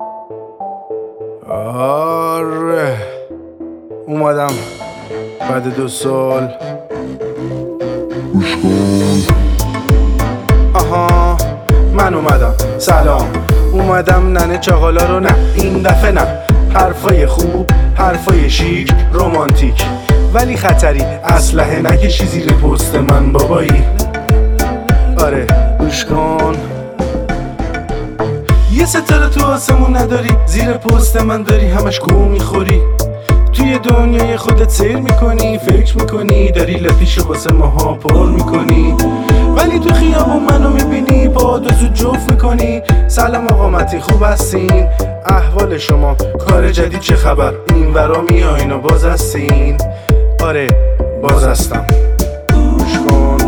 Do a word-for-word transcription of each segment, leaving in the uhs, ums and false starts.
آره اومدم بعد دو سال. آها من اومدم، سلام. اومدم ننه چاقالا رو نه این دفعه نه. حرفای خوب، حرفای شیک، رومانتیک، ولی خطری. اسلحه نکشی زیر پست من بابایی. آره گوش کن. یه ستاره تو آسمون نداری، زیر پست من داری همش گو میخوری. توی دنیای خودت سیر میکنی، فکر میکنی داری لپیشو واسه ماها پر میکنی، ولی تو خیابون منو میبینی با دو زود جفت میکنی. سلام آقا متی خوب هستین؟ احوال شما؟ کار جدید چه خبر؟ این ورا میایین و باز هستین؟ آره باز هستم. گوش کن.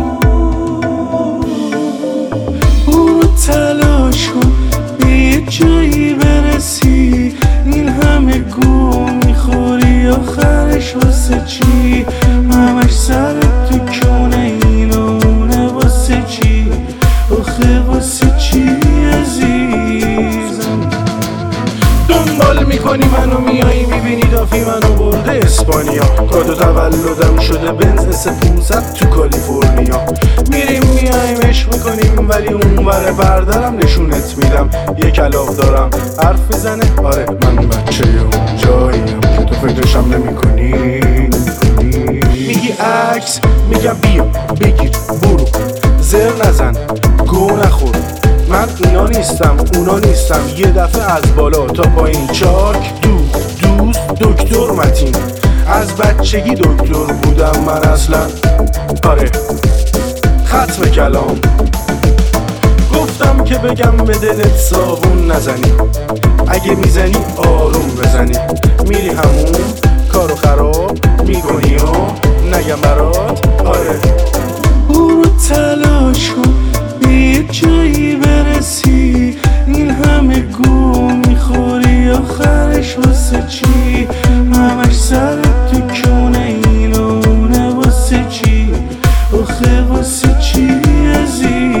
برو تلاش کن به یه جایی برسی، این همه گو میخوری آخرش واسه چی؟ همش سرت تو کونه این و اونه واسه چی؟ آخه واسه چی عزیزم؟ دنبال میکنی منو میایی میبینی دافی منو برده اسپانیا، کادو تولدم شده بنز اس پونصد تو کالیفرنیا. میریم میایم عشق میکنیم ولی اون ور بردارم نشونت میدم. یه کلاغ دارم حرف میزنه، آره من بچه اون جاییم که تو فکرشم نمیکنی. میگی عکس، میگم بیا بگیر برو، زر نزن گو نخور. من اینا نیستم اونا نیستم، یه دفعه از بالا تا پایین چاک دوست دوست دکتر متین. از بچگی دکتر بودم من اصلا. آره ختم کلام. گفتم که بگم به دلت صابون نزنی، اگه میزنی آروم بزنی. میری همون کارو خراب میکنی و نگم برات. آره برو تلاش کن به یه جایی برسی، این همه گو میخوری آخرش واسه چی؟ همش سرت تو کونه این و اونه واسه چی؟ آخه واسه چی عزیز؟